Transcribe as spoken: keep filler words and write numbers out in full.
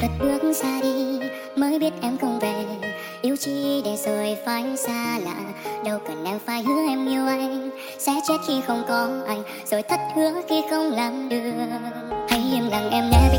cất bước xa đi mới biết em không về. Yêu chi để rồi phải xa lạ, đâu cần em phải hứa em yêu anh, sẽ chết khi không có anh, rồi thất hứa khi không làm được. Hãy im lặng em nhé.